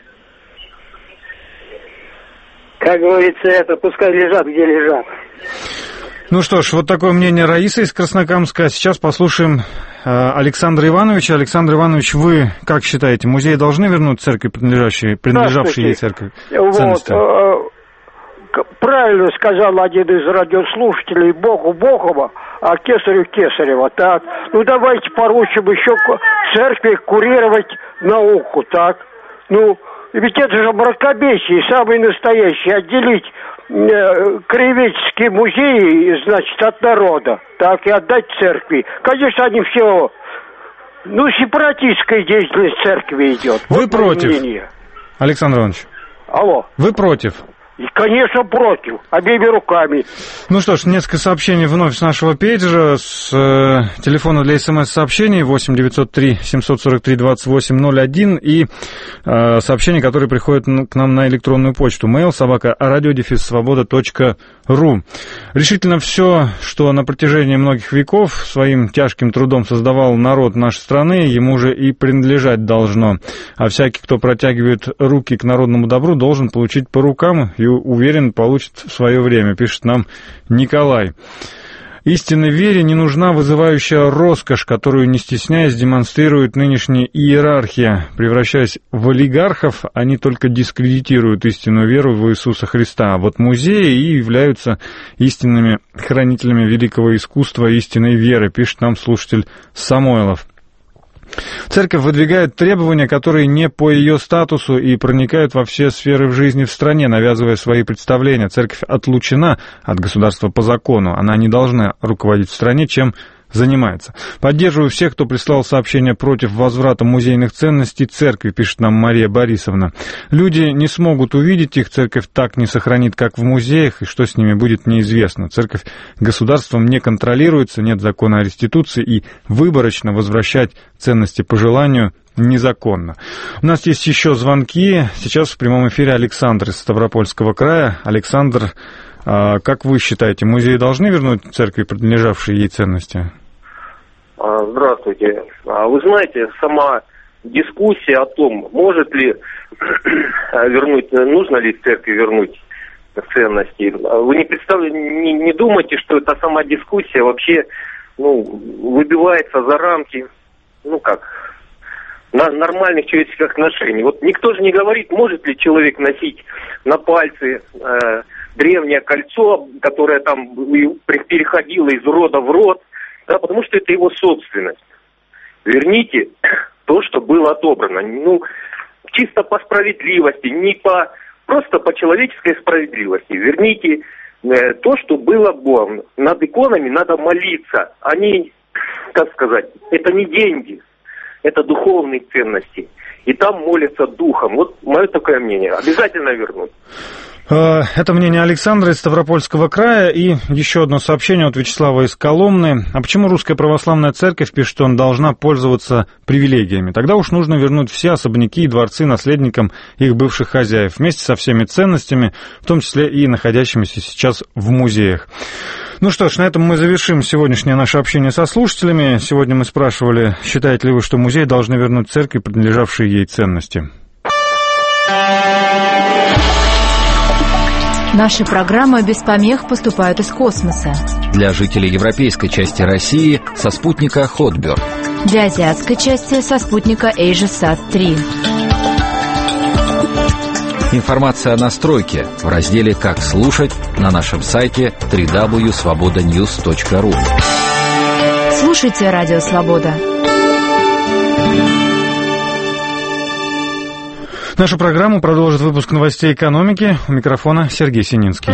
Speaker 21: Как говорится, это пускай лежат, где лежат.
Speaker 1: Ну что ж, вот такое мнение Раисы из Краснокамска. Сейчас послушаем э, Александра Ивановича. Александр Иванович, вы как считаете, музеи должны вернуть церкви, принадлежащие, принадлежавшие ей церкви, ценности?
Speaker 21: Вот, э, правильно сказал один из радиослушателей, Богу Богова, а Кесарю Кесарева, так? Ну давайте поручим еще церкви курировать науку, так? Ну, ведь это же мракобесие, самый настоящий, отделить краеведческий музей, значит, от народа, так, и отдать церкви. Конечно, они все, ну, сепаратистская деятельность церкви идет.
Speaker 1: Вы
Speaker 21: вот
Speaker 1: против,
Speaker 21: мнение.
Speaker 1: Александр Иванович?
Speaker 21: Алло.
Speaker 1: Вы против?
Speaker 21: И, конечно, против, обеими руками.
Speaker 1: Ну что ж, несколько сообщений вновь с нашего пейджера, с э, телефона для смс-сообщений восемь девятьсот три семьсот сорок три двадцать восемь ноль один и э, сообщения, которые приходят к нам на электронную почту mail собака радиодефис свобода точка ру. Решительно все, что на протяжении многих веков своим тяжким трудом создавал народ нашей страны, ему же и принадлежать должно. А всякий, кто протягивает руки к народному добру, должен получить по рукам и, уверен, получит в свое время, пишет нам Николай. Истинной вере не нужна вызывающая роскошь, которую, не стесняясь, демонстрирует нынешняя иерархия. Превращаясь в олигархов, они только дискредитируют истинную веру в Иисуса Христа. А вот музеи и являются истинными хранителями великого искусства истинной веры, пишет нам слушатель Самойлов. Церковь выдвигает требования, которые не по ее статусу и проникают во все сферы в жизни в стране, навязывая свои представления. Церковь отлучена от государства по закону. Она не должна руководить в стране, чем занимается. Поддерживаю всех, кто прислал сообщение против возврата музейных ценностей церкви, пишет нам Мария Борисовна. Люди не смогут увидеть их, церковь так не сохранит, как в музеях, и что с ними будет, неизвестно. Церковь государством не контролируется, нет закона о реституции, и выборочно возвращать ценности по желанию незаконно. У нас есть еще звонки. Сейчас в прямом эфире Александр из Ставропольского края. Александр, как вы считаете, музеи должны вернуть церкви принадлежавшие ей ценности?
Speaker 3: Здравствуйте. Вы знаете, сама дискуссия о том, может ли вернуть, нужно ли церкви вернуть ценности, вы не представляете, не, не думайте, что эта сама дискуссия вообще, ну, выбивается за рамки, ну как, на нормальных человеческих отношений. Вот никто же не говорит, может ли человек носить на пальце э, древнее кольцо, которое там переходило из рода в род, да, потому что это его собственность. Верните то, что было отобрано. Ну, чисто по справедливости, не по, просто по человеческой справедливости. Верните э, то, что было Богом. Над иконами надо молиться. Они, как сказать, это не деньги, это духовные ценности. И там молятся духом. Вот мое такое мнение. Обязательно вернуть.
Speaker 1: Это мнение Александра из Ставропольского края. И еще одно сообщение от Вячеслава из Коломны. А почему Русская Православная Церковь пишет, что он должна пользоваться привилегиями? Тогда уж нужно вернуть все особняки и дворцы наследникам их бывших хозяев, вместе со всеми ценностями, в том числе и находящимися сейчас в музеях. Ну что ж, на этом мы завершим сегодняшнее наше общение со слушателями. Сегодня мы спрашивали, считаете ли вы, что музеи должны вернуть церкви принадлежавшие ей ценности?
Speaker 7: Наши программы без помех поступают из космоса.
Speaker 14: Для жителей европейской части России со спутника Хотберг.
Speaker 7: Для азиатской части со спутника AsiaSat три.
Speaker 14: Информация о настройке в разделе «Как слушать» на нашем сайте дабл ю дабл ю дабл ю точка свобода ньюс точка ру.
Speaker 7: Слушайте Радио Свобода.
Speaker 1: Нашу программу продолжит выпуск новостей экономики. У микрофона Сергей Сининский.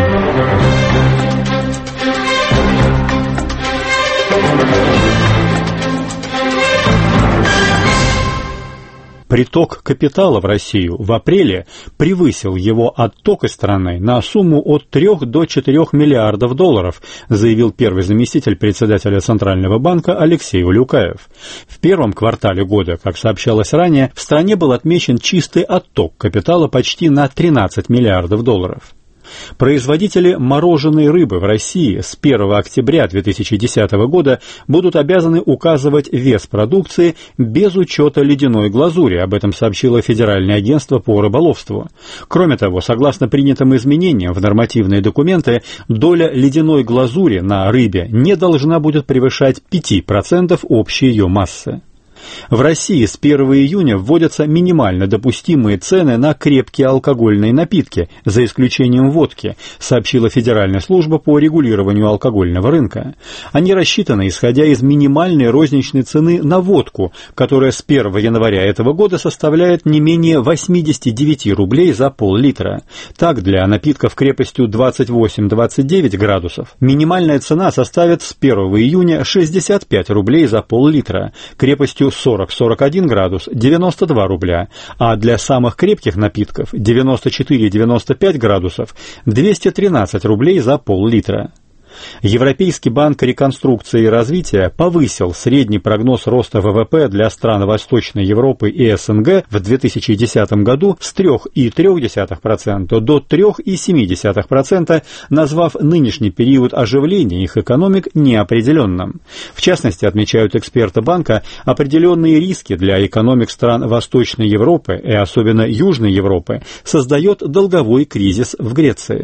Speaker 22: Приток капитала в Россию в апреле превысил его отток из страны на сумму от трёх до четырёх миллиардов долларов, заявил первый заместитель председателя Центрального банка Алексей Улюкаев. В первом квартале года, как сообщалось ранее, в стране был отмечен чистый отток капитала почти на тринадцать миллиардов долларов. Производители мороженой рыбы в России с первого октября две тысячи десятого года будут обязаны указывать вес продукции без учета ледяной глазури, об этом сообщило Федеральное агентство по рыболовству. Кроме того, согласно принятым изменениям в нормативные документы, доля ледяной глазури на рыбе не должна будет превышать пять процентов общей ее массы. В России с первого июня вводятся минимально допустимые цены на крепкие алкогольные напитки, за исключением водки, сообщила Федеральная служба по регулированию алкогольного рынка. Они рассчитаны, исходя из минимальной розничной цены на водку, которая с первого января этого года составляет не менее восемьдесят девять рублей за пол-литра. Так, для напитков крепостью двадцать восемь - двадцать девять градусов минимальная цена составит с первого июня шестьдесят пять рублей за пол-литра, крепостью сорок - сорок один градус – девяносто два рубля, а для самых крепких напитков девяносто четыре - девяносто пять градусов – двести тринадцать рублей за пол-литра. Европейский банк реконструкции и развития повысил средний прогноз роста ВВП для стран Восточной Европы и СНГ в две тысячи десятом году с три целых три десятых процента до три целых семь десятых процента, назвав нынешний период оживления их экономик неопределенным. В частности, отмечают эксперты банка, определенные риски для экономик стран Восточной Европы и особенно Южной Европы создает долговой кризис в Греции.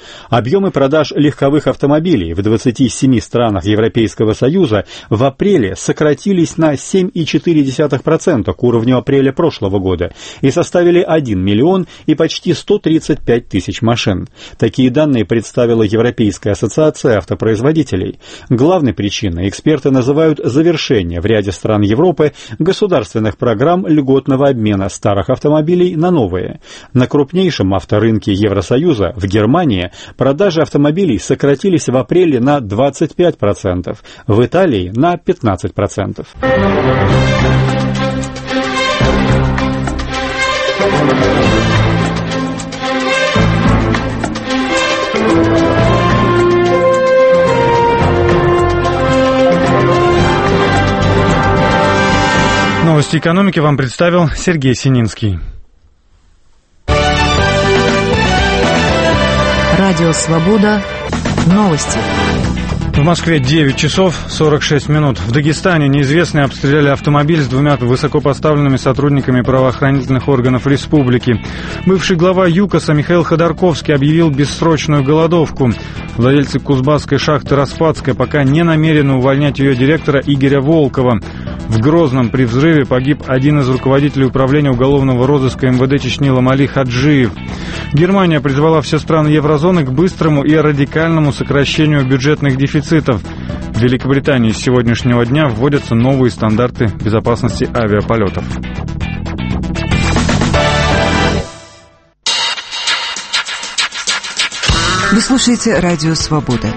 Speaker 22: Объемы продаж легковых автомобилей в двадцати семи странах Европейского Союза в апреле сократились на семь целых четыре десятых процента к уровню апреля прошлого года и составили один миллион и почти сто тридцать пять тысяч машин. Такие данные представила Европейская ассоциация автопроизводителей. Главной причиной эксперты называют завершение в ряде стран Европы государственных программ льготного обмена старых автомобилей на новые. На крупнейшем авторынке Евросоюза, в Германии, продажи автомобилей сократились в апреле на двадцать пять процентов, в Италии на пятнадцать процентов.
Speaker 1: Новости экономики вам представил Сергей Сининский.
Speaker 7: Радио «Свобода». Новости.
Speaker 1: В Москве девять часов сорок шесть минут. В Дагестане неизвестные обстреляли автомобиль с двумя высокопоставленными сотрудниками правоохранительных органов республики. Бывший глава ЮКОСа Михаил Ходорковский объявил бессрочную голодовку. Владельцы Кузбасской шахты «Распадская» пока не намерены увольнять ее директора Игоря Волкова. В Грозном при взрыве погиб один из руководителей управления уголовного розыска МВД Чечни Ламали Хаджиев. Германия призвала все страны еврозоны к быстрому и радикальному сокращению бюджетных дефицитов. В Великобритании с сегодняшнего дня вводятся новые стандарты безопасности авиаполетов.
Speaker 4: Вы слушаете «Радио Свобода».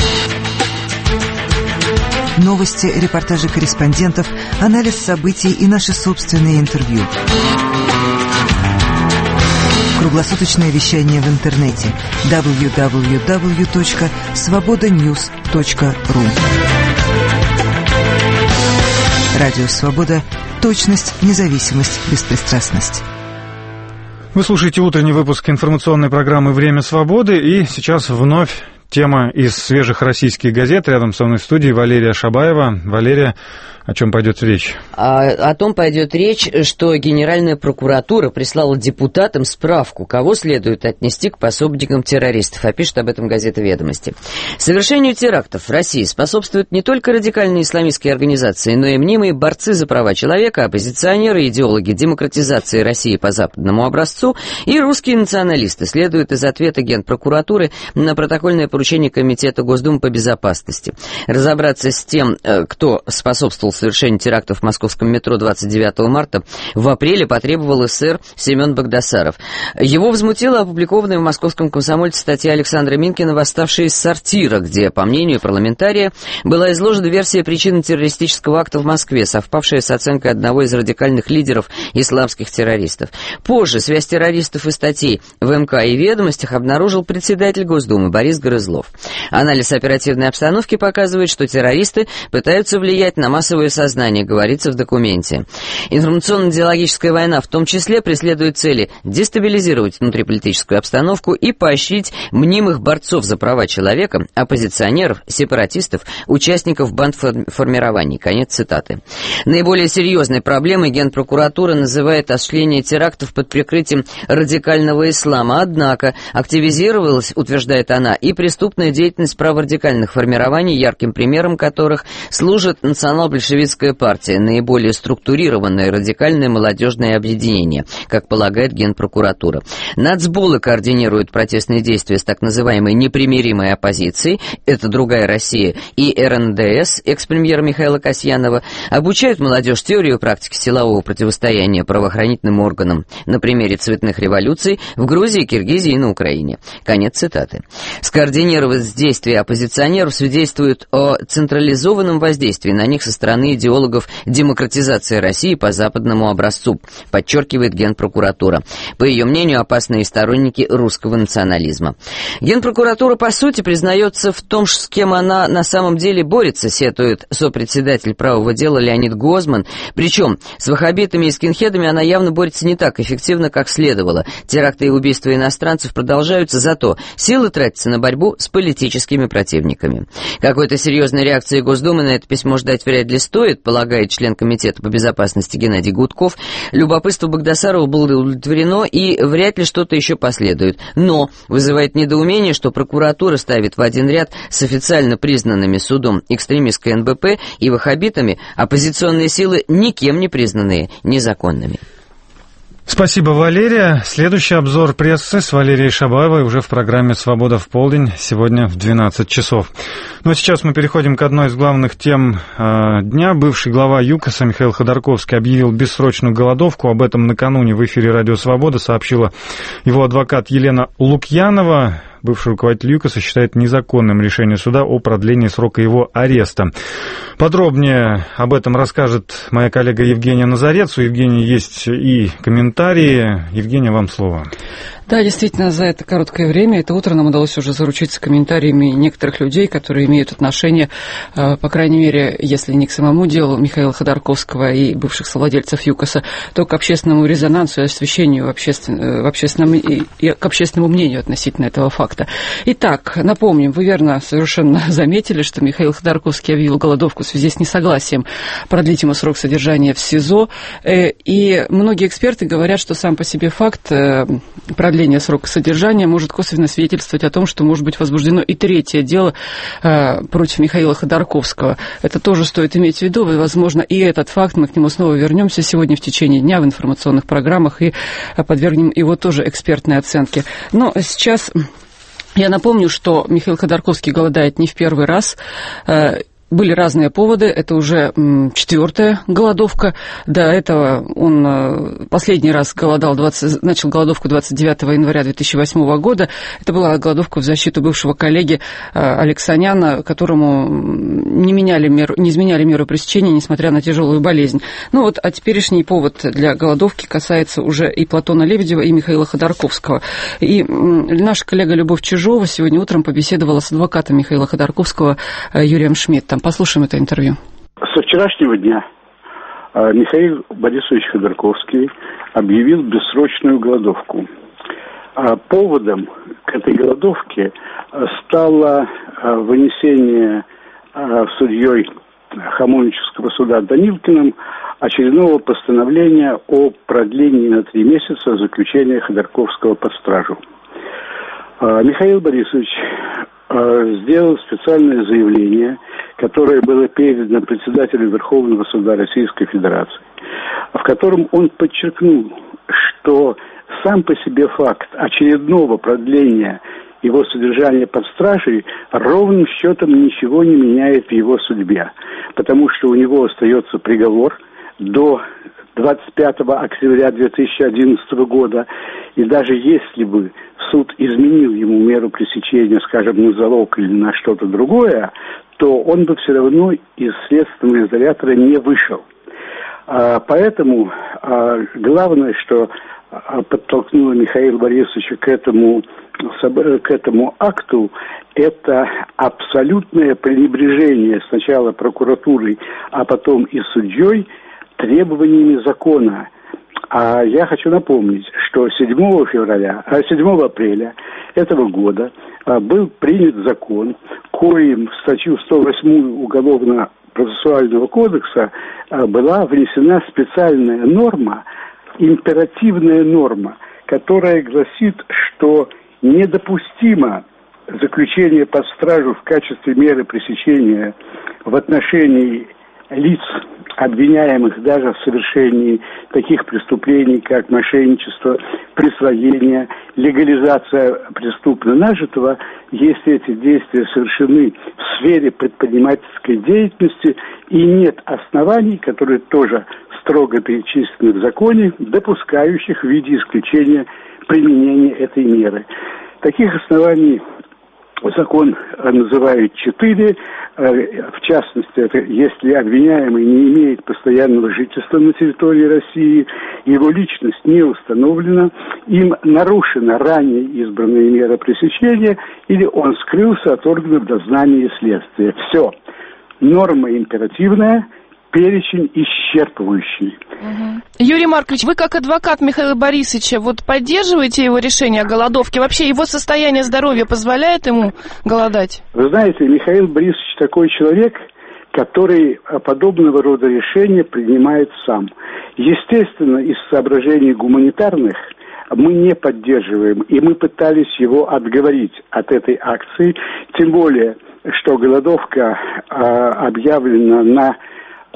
Speaker 4: Новости, репортажи корреспондентов, анализ событий и наши собственные интервью. Круглосуточное вещание в интернете дабл ю дабл ю дабл ю точка свобода ньюс точка ру. Радио «Свобода». Точность, независимость, беспристрастность.
Speaker 1: Вы слушаете утренний выпуск информационной программы «Время свободы», и сейчас вновь тема из свежих российских газет. Рядом со мной в студии Валерия Шабаева. Валерия, о чем пойдет речь?
Speaker 5: А, о том пойдет речь, что Генеральная прокуратура прислала депутатам справку, кого следует отнести к пособникам террористов. А пишет об этом газета «Ведомости». Совершению терактов в России способствуют не только радикальные исламистские организации, но и мнимые борцы за права человека, оппозиционеры, идеологи демократизации России по западному образцу и русские националисты, следует из ответа Генпрокуратуры на протокольное поручение Комитета Госдумы по безопасности. Разобраться с тем, кто способствовал совершению терактов в московском метро двадцать девятого марта, в апреле потребовал эсэр Семен Багдасаров. Его возмутила опубликованная в московском «Комсомольце» статья Александра Минкина «Восставшие из сортира», где, по мнению парламентария, была изложена версия причины террористического акта в Москве, совпавшая с оценкой одного из радикальных лидеров исламских террористов. Позже связь террористов и статей в МК и «Ведомостях» обнаружил председатель Госдумы Борис Грызлов. Анализ оперативной обстановки показывает, что террористы пытаются влиять на массовое сознание, говорится в документе. Информационно-идеологическая война в том числе преследует цели дестабилизировать внутриполитическую обстановку и поощрить мнимых борцов за права человека, оппозиционеров, сепаратистов, участников бандформирований. Конец цитаты. Наиболее серьезной проблемой Генпрокуратура называет осуществление терактов под прикрытием радикального ислама. Однако активизировалась, утверждает она, и преступная деятельность праворадикальных формирований, ярким примером которых служит национал-большевистская партия, наиболее структурированное радикальное молодежное объединение, как полагает Генпрокуратура. Нацболы координируют протестные действия с так называемой непримиримой оппозицией, это «Другая Россия», и эр эн дэ эс, экс-премьера Михаила Касьянова, обучают молодежь теорию практики силового противостояния правоохранительным органам на примере цветных революций в Грузии, Киргизии и на Украине. Конец цитаты. Скоординировать действия оппозиционеров свидетельствует о централизованном воздействии на них со стороны идеологов демократизации России по западному образцу, подчеркивает Генпрокуратура. По ее мнению, опасные сторонники русского национализма. Генпрокуратура, по сути, признается в том, с кем она на самом деле борется, сетует сопредседатель правого дела Леонид Гозман. Причем с ваххабитами и скинхедами она явно борется не так эффективно, как следовало. Теракты и убийства иностранцев продолжаются, зато силы тратятся на борьбу борьбу с политическими противниками. Какой-то серьезной реакции Госдумы на это письмо ждать вряд ли стоит, полагает член Комитета по безопасности Геннадий Гудков. Любопытство Багдасарова было удовлетворено, и вряд ли что-то еще последует. Но вызывает недоумение, что прокуратура ставит в один ряд с официально признанными судом экстремистской эн бэ пэ и ваххабитами оппозиционные силы, никем не признанные незаконными.
Speaker 1: Спасибо, Валерия. Следующий обзор прессы с Валерией Шабаевой уже в программе «Свобода в полдень» сегодня в двенадцать часов. Ну а сейчас мы переходим к одной из главных тем э, дня. Бывший глава ЮКОСа Михаил Ходорковский объявил бессрочную голодовку. Об этом накануне в эфире «Радио Свобода» сообщила его адвокат Елена Лукьянова. Бывший руководитель ЮКОСа считает незаконным решение суда о продлении срока его ареста. Подробнее об этом расскажет моя коллега Евгения Назарец. У Евгении есть и комментарии. Евгения, вам слово.
Speaker 2: Да, действительно, за это короткое время, это утро нам удалось уже заручиться комментариями некоторых людей, которые имеют отношение, по крайней мере, если не к самому делу Михаила Ходорковского и бывших совладельцев ЮКОСа, то к общественному резонансу и освещению в, обществен... в общественном... и к общественному мнению относительно этого факта. Итак, напомним, вы верно совершенно заметили, что Михаил Ходорковский объявил голодовку в связи с несогласием продлить ему срок содержания в СИЗО, и многие эксперты говорят, что сам по себе факт продления срока содержания может косвенно свидетельствовать о том, что может быть возбуждено и третье дело э, против Михаила Ходорковского. Это тоже стоит иметь в виду, и, возможно, и этот факт, мы к нему снова вернемся сегодня в течение дня в информационных программах и подвергнем его тоже экспертной оценке. Но сейчас я напомню, что Михаил Ходорковский голодает не в первый раз. э, Были разные поводы, это уже четвертая голодовка. До этого он последний раз голодал, двадцать, начал голодовку двадцать девятого января две тысячи восьмого года. Это была голодовка в защиту бывшего коллеги Алексаняна, которому не, меняли меру, не изменяли меру пресечения, несмотря на тяжелую болезнь. Ну вот, а теперешний повод для голодовки касается уже и Платона Лебедева, и Михаила Ходорковского. И наша коллега Любовь Чижова сегодня утром побеседовала с адвокатом Михаила Ходорковского Юрием Шмидтом. Послушаем это интервью.
Speaker 6: Со вчерашнего дня Михаил Борисович Ходорковский объявил бессрочную голодовку. Поводом к этой голодовке стало вынесение судьей Хамовнического суда Данилкиным очередного постановления о продлении на три месяца заключения Ходорковского под стражу. Михаил Борисович сделал специальное заявление, которое было передано председателю Верховного суда Российской Федерации, в котором он подчеркнул, что сам по себе факт очередного продления его содержания под стражей ровным счетом ничего не меняет в его судьбе, потому что у него остается приговор до двадцать пятого октября две тысячи одиннадцатого года, и даже если бы суд изменил ему меру пресечения, скажем, на залог или на что-то другое, то он бы все равно из следственного изолятора не вышел. А, поэтому а, главное, что а, подтолкнуло Михаила Борисовича к этому, к этому акту, это абсолютное пренебрежение сначала прокуратурой, а потом и судьей требованиями закона. А я хочу напомнить, что седьмого февраля, седьмого апреля этого года был принят закон, коим в статью сто восьмую Уголовно-процессуального кодекса была внесена специальная норма, императивная норма, которая гласит, что недопустимо заключение под стражу в качестве меры пресечения в отношении лиц, обвиняемых даже в совершении таких преступлений, как мошенничество, присвоение, легализация преступно нажитого, если эти действия совершены в сфере предпринимательской деятельности и нет оснований, которые тоже строго перечислены в законе, допускающих в виде исключения применения этой меры. Таких оснований закон называет четыре. В частности, это если обвиняемый не имеет постоянного жительства на территории России, его личность не установлена, им нарушена ранее избранная мера пресечения или он скрылся от органов дознания и следствия. Все. Норма императивная, перечень исчерпывающий.
Speaker 10: Угу. Юрий Маркович, вы как адвокат Михаила Борисовича, вот поддерживаете его решение о голодовке? Вообще его состояние здоровья позволяет ему голодать?
Speaker 6: Вы знаете, Михаил Борисович такой человек, который подобного рода решения принимает сам. Естественно, из соображений гуманитарных мы не поддерживаем, и мы пытались его отговорить от этой акции, тем более, что голодовка э, объявлена на э,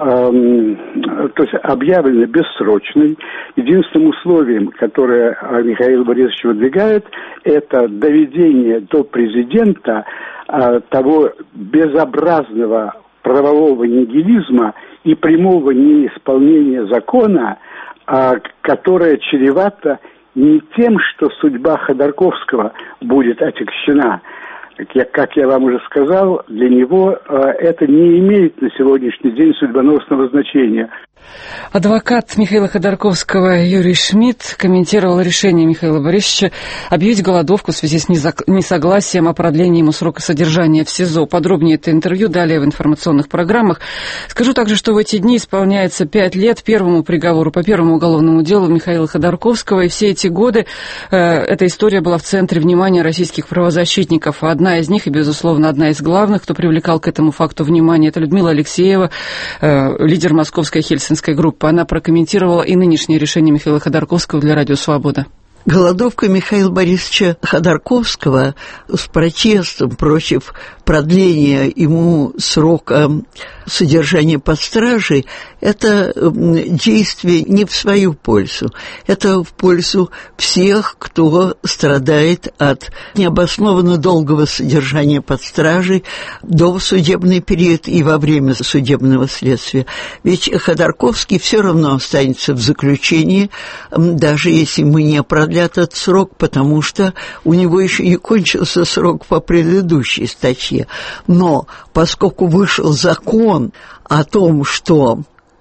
Speaker 6: то есть объявлена бессрочной. Единственным условием, которое Михаил Борисович выдвигает, это доведение до президента э, того безобразного правового нигилизма и прямого неисполнения закона, э, которое чревато не тем, что судьба Ходорковского будет отягчена. Как я, как я вам уже сказал, для него э, это не имеет на сегодняшний день судьбоносного значения.
Speaker 2: Адвокат Михаила Ходорковского Юрий Шмидт комментировал решение Михаила Борисовича объявить голодовку в связи с несогласием о продлении ему срока содержания в СИЗО. Подробнее это интервью далее в информационных программах. Скажу также, что в эти дни исполняется пять лет первому приговору по первому уголовному делу Михаила Ходорковского, и все эти годы э, эта история была в центре внимания российских правозащитников. Одна из них, и, безусловно, одна из главных, кто привлекал к этому факту внимание, это Людмила Алексеева, э, лидер московской Хельсинской группы. Она прокомментировала и нынешнее решение Михаила Ходорковского для «Радио Свобода».
Speaker 11: Голодовка Михаила Борисовича Ходорковского с протестом против продления ему срока содержания под стражей – это действие не в свою пользу. Это в пользу всех, кто страдает от необоснованно долгого содержания под стражей до судебный период и во время судебного следствия. Ведь Ходорковский все равно останется в заключении, даже если мы не продляем этот срок, потому что у него еще не кончился срок по предыдущей статье. Но поскольку вышел закон о том, что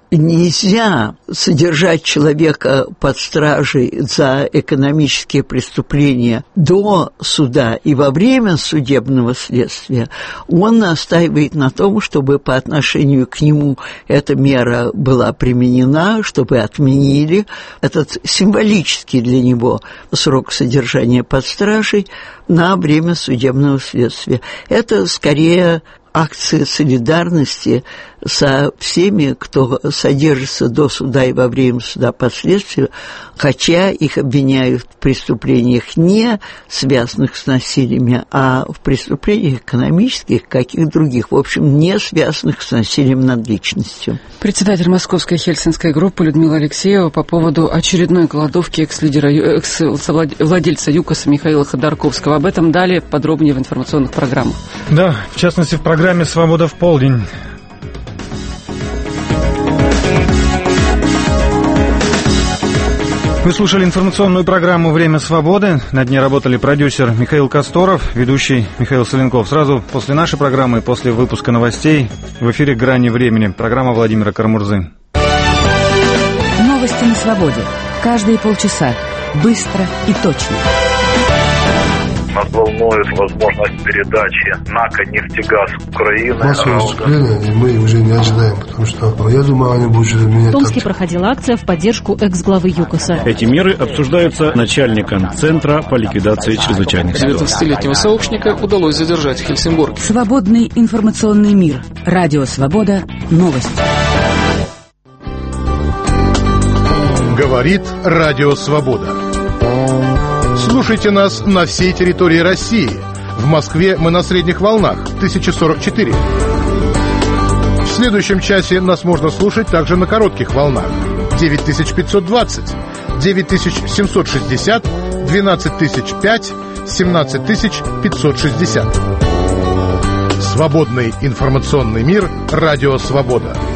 Speaker 11: нельзя содержать человека под стражей за экономические преступления до суда и во время судебного следствия, он настаивает на том, чтобы по отношению к нему эта мера была применена, чтобы отменили этот символический для него срок содержания под стражей на время судебного следствия. Это скорее акция солидарности со всеми, кто содержится до суда и во время суда под следствием, хотя их обвиняют в преступлениях не связанных с насилием, а в преступлениях экономических, каких других, в общем, не связанных с насилием над личностью.
Speaker 2: Председатель московской Хельсинской группы Людмила Алексеева по поводу очередной голодовки экс-лидера, экс-владельца ЮКОСа Михаила Ходорковского. Об этом далее подробнее в информационных программах.
Speaker 1: Да, в частности, в программе «Свобода в полдень». Вы слушали информационную программу «Время свободы». На дне работали продюсер Михаил Косторов, ведущий Михаил Соленков. Сразу после нашей программы и после выпуска новостей в эфире «Грани времени». Программа Владимира Карамурзы.
Speaker 7: Новости на свободе. Каждые полчаса. Быстро и точно.
Speaker 23: Нас волнует возможность передачи НАКО «Нефтегаз» Украины.
Speaker 24: Массовое выступление, и мы уже не ожидаем, потому что, я думаю, они будут менять.
Speaker 7: В Томске проходила акция в поддержку экс-главы ЮКОСа.
Speaker 25: Эти меры обсуждаются начальником Центра по ликвидации чрезвычайных ситуаций.
Speaker 12: девятнадцатилетнего сообщника удалось задержать в Хельсинборге.
Speaker 7: Свободный информационный мир. Радио Свобода. Новости.
Speaker 26: Говорит Радио Свобода. Слушайте нас на всей территории России. В Москве мы на средних волнах тысяча сорок четыре. В следующем часе нас можно слушать также на коротких волнах девять тысяч пятьсот двадцать, девять тысяч семьсот шестьдесят, двенадцать тысяч пять, семнадцать тысяч пятьсот шестьдесят. Свободный информационный мир. Радио Свобода.